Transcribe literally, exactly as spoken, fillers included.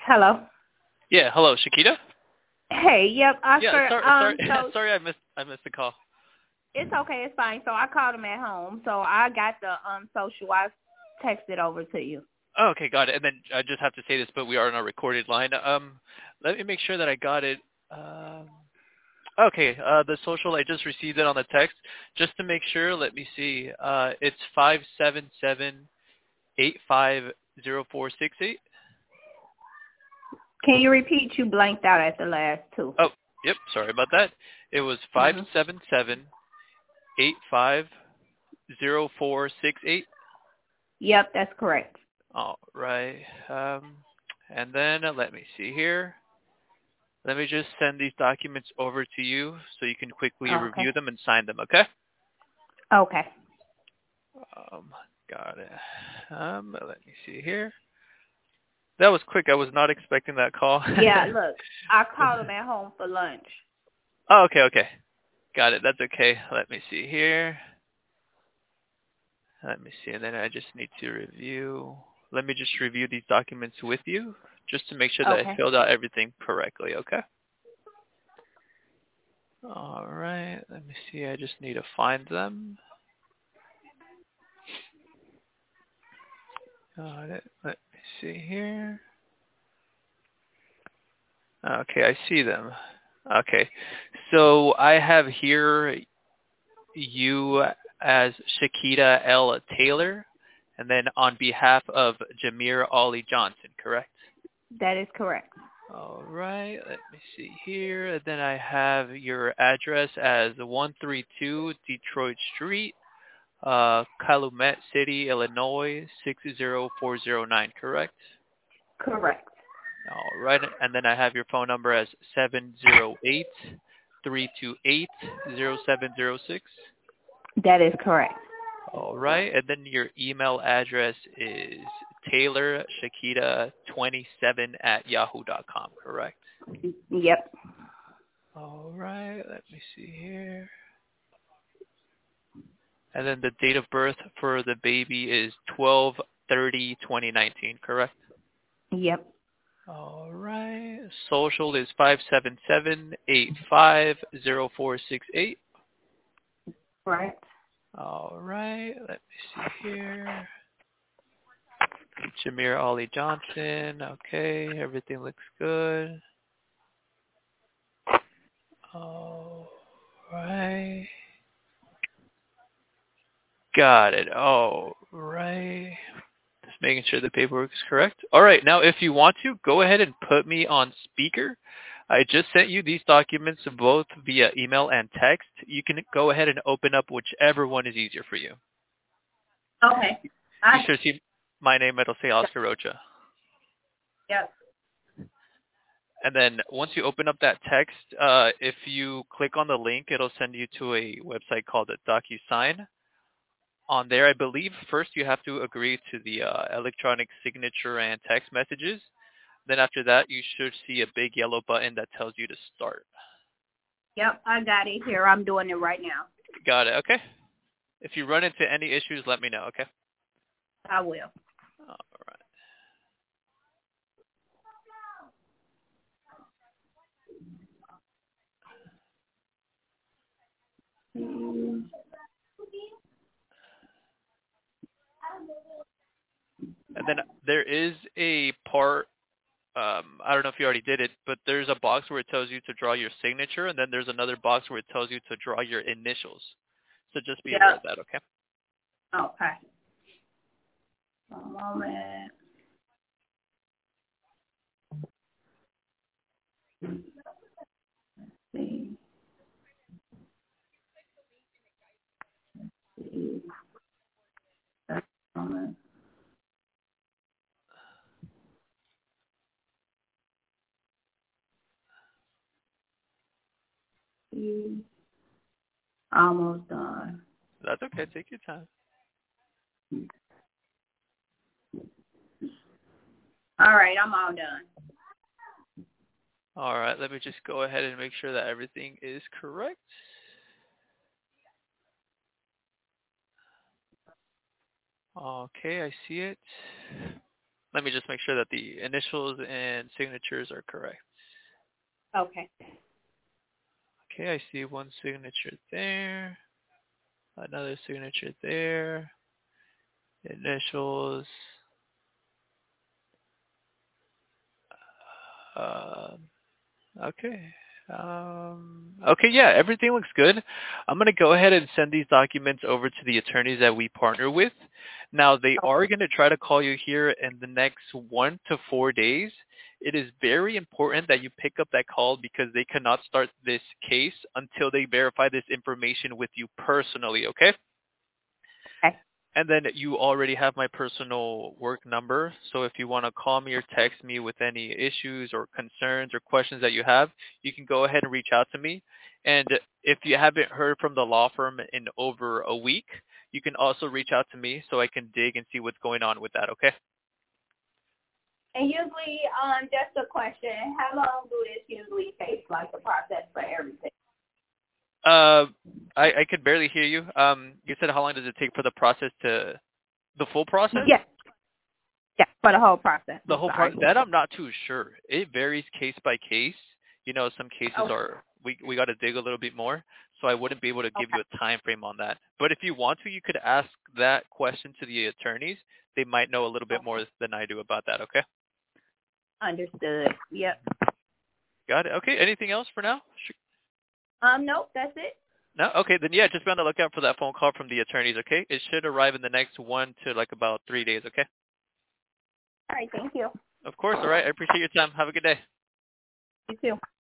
Hello. Yeah, hello, Shakita. Hey, yep, Yeah, Oscar. sorry, sorry, Um, so sorry, I missed, I missed the call. it's okay, it's fine. So I called him at home. So I got the um social. I texted over to you. Oh, okay, got it. And then I just have to say this, but we are on a recorded line. Um, let me make sure that I got it. Um, okay, uh, the social I just received it on the text. Just to make sure, let me see. Uh, it's five seven seven eight five zero four six eight. Can you repeat? You blanked out at the last two. Oh, yep. Sorry about that. It was five Mhm. seven seven eight five zero four six eight. Yep, that's correct. All right. Um, and then uh, let me see here. Let me just send these documents over to you so you can quickly Okay. review them and sign them, okay? Okay. Um, got it. Um, let me see here. That was quick. I was not expecting that call. Yeah, look, I called him at home for lunch. Oh, okay, okay. Got it. That's okay. Let me see here. Let me see. And then I just need to review. Let me just review these documents with you just to make sure that I Okay. filled out everything correctly, okay? All right. Let me see. I just need to find them. Got it. Let me see here. Okay, I see them. Okay. So I have here you as Shakita L. Taylor, and then on behalf of Jameer Ollie Johnson, correct? That is correct. All right. Let me see here. And then I have your address as one thirty-two Detroit Street, uh, Calumet City, Illinois, six zero four zero nine, correct? Correct. All right. And then I have your phone number as seven zero eight three two eight zero seven zero six. That is correct. All right. And then your email address is Taylor Shakita twenty-seven at yahoo dot com, correct? Yep. All right. Let me see here. And then the date of birth for the baby is twelve thirty twenty nineteen, correct? Yep. All right. Social is five seven seven eight five zero four six eight. Correct. All right. Let me see here. Jameer Ollie Johnson. Okay. Everything looks good. All right. Got it. All right. Just making sure the paperwork is correct. All right. Now, if you want to, go ahead and put me on speaker. I just sent you these documents both via email and text. You can go ahead and open up whichever one is easier for you. Okay. You I should see my name. It'll say Oscar Rocha. Yep. And then once you open up that text, uh, if you click on the link, it'll send you to a website called DocuSign. On there, I believe first you have to agree to the uh, electronic signature and text messages. Then after that, you should see a big yellow button that tells you to start. Yep. I got it here. I'm doing it right now. Got it. Okay. If you run into any issues, let me know. Okay. I will. All right. And then there is a part. Um, I don't know if you already did it, but there's a box where it tells you to draw your signature, and then there's another box where it tells you to draw your initials. So just be aware of Yep. that. Okay. Okay. One moment. See. See. Moment. See. Almost done. That's okay. Take your time. All right, I'm all done. All right. Let me just go ahead and make sure that everything is correct. Okay, I see it. Let me just make sure that the initials and signatures are correct. Okay. Okay, I see one signature there, another signature there, initials. Uh, okay. Um, okay, yeah, everything looks good. I'm going to go ahead and send these documents over to the attorneys that we partner with. Now, they are going to try to call you here in the next one to four days. It is very important that you pick up that call because they cannot start this case until they verify this information with you personally, okay? Okay. And then you already have my personal work number. So if you want to call me or text me with any issues or concerns or questions that you have, you can go ahead and reach out to me. And if you haven't heard from the law firm in over a week, you can also reach out to me so I can dig and see what's going on with that, okay? And usually, um, just a question, how long do this usually take, like the process for everything? Uh, I, I could barely hear you. Um, you said how long does it take for the process to, the full process? Yes. Yeah, for the whole process. The I'm whole sorry. part that I'm not too sure. It varies case by case. You know, some cases Okay. are we we got to dig a little bit more, so I wouldn't be able to give Okay. you a time frame on that. But if you want to, you could ask that question to the attorneys. They might know a little bit more than I do about that. Okay. Understood. Yep. Got it. Okay. Anything else for now? Sure. Um, nope, that's it. No. Okay. Then yeah, just be on the lookout for that phone call from the attorneys. Okay. It should arrive in the next one to like about three days. Okay. All right, thank you. Of course. All right. I appreciate your time. Have a good day. You too.